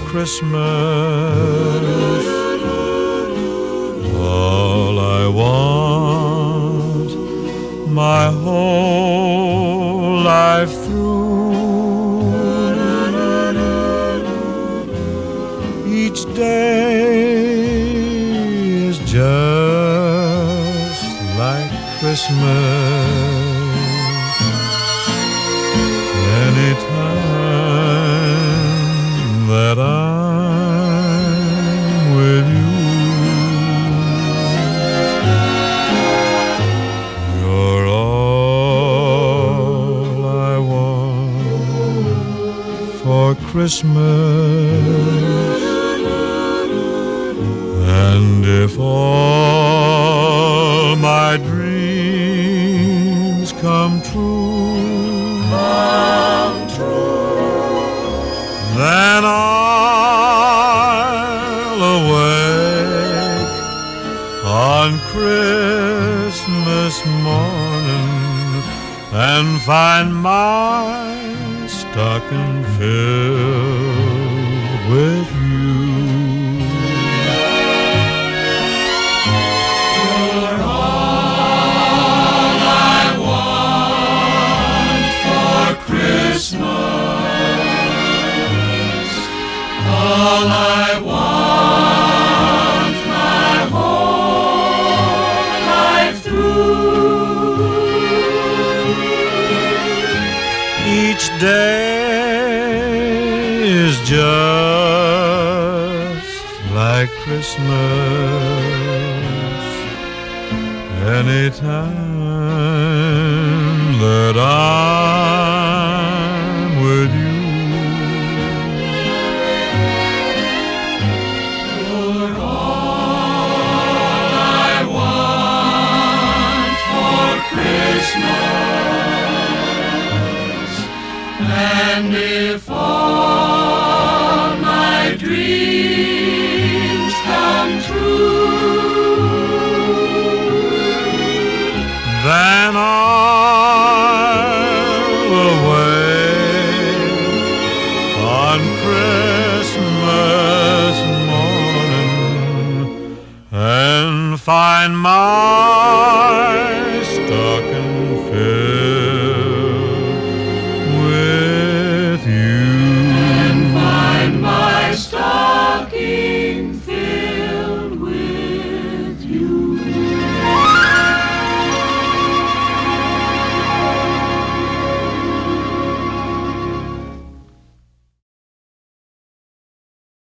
Christmas. All I want my whole life through, each day is just like Christmas. Anytime that I'm with you, you're all I want for Christmas. And if all my dreams come true, then I'll awake on Christmas morning and find my stocking filled with you. You're all I want for Christmas. All I want my whole life through. Each day is just like Christmas. Anytime that I'm with you, You're all I want for Christmas. And if all my dreams come true, then I'll awake on Christmas morning and find my